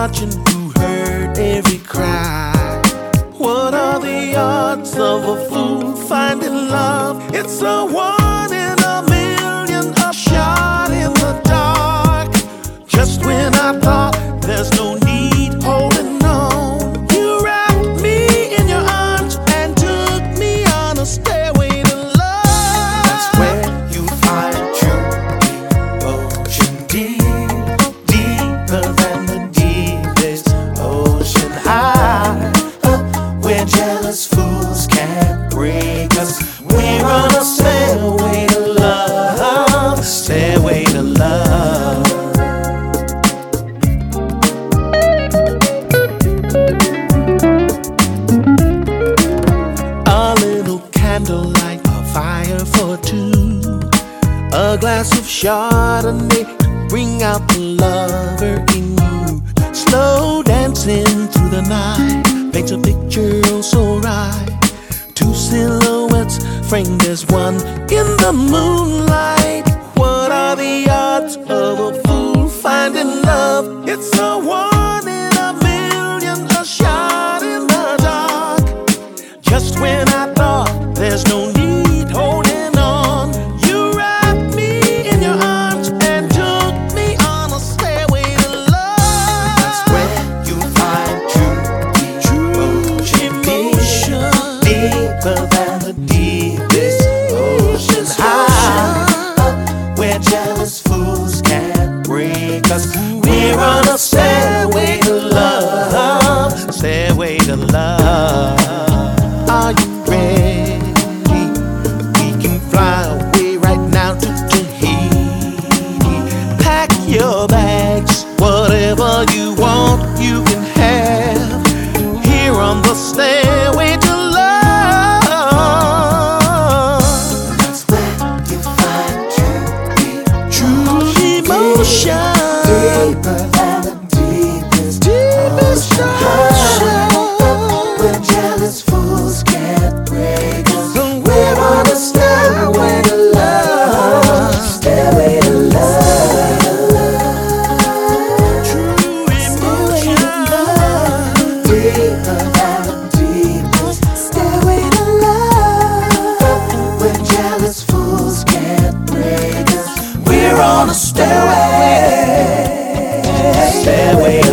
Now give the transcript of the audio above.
watching who heard every cry. What are the odds of a fool finding love? It's a 1 in a million, a shot in the dark. Just when I thought there's no need holding on, you wrapped me in your arms and took me on a stairway to love. That's where you find true devotion, deeper than the deepest ocean high, where jealous fools can't break us. We're on a stairway to love, stairway to love. A little candlelight, a fire for two, a glass of Chardonnay to bring out the lover in you. Slow dancing through the night paints a picture oh so right. Two silhouettes framed as one in the moonlight. What are the odds of a fool finding love? It's a 1 in a million, a shot in the dark. Just when I thought there's no need holding on, you wrapped me in your arms and took me on a stairway to love. That's where you find true emotion, deeper than the deepest ocean high, where jealous fools can't break us. We're on a stairway to love, Stairway to love. Are you ready? We can fly away right now to Tahiti. Pack your bags, whatever you want, you can have. Here on the stairway to love. that's where you find True emotion. deeper than the deepest ocean, where jealous fools can't break us. We're on a stairway to love, stairway to love, True emotion. deeper than the deepest stairway to love, where jealous fools can't break us. We're on a stairway.